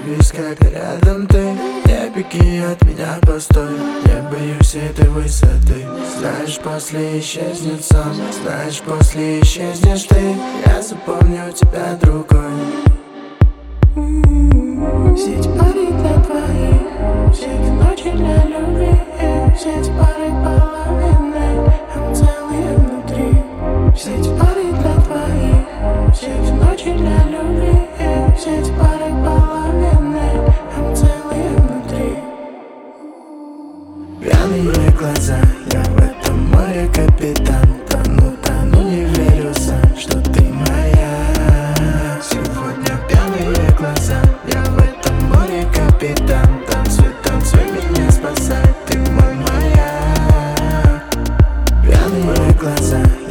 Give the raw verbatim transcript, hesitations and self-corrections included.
Остановись, когда рядом ты. Не беги от меня, постой. Я боюсь этой высоты. Знаешь, после исчезнет сон. Знаешь, после исчезнешь ты. Я запомню тебя другой. Все эти пары для двоих, все эти ночи для любви, все эти пары половины, а мы целые внутри. Все эти пары для двоих, все эти ночи для любви, все эти пары половины, а мы целые внутри. Пьяные глаза, я в этом море капитан. Тону, тону, не верю сам, что ты моя. Сегодня пьяные глаза, я в этом море капитан. Танцуй, танцуй, меня спасай, ты мой маяк. Пьяные глаза.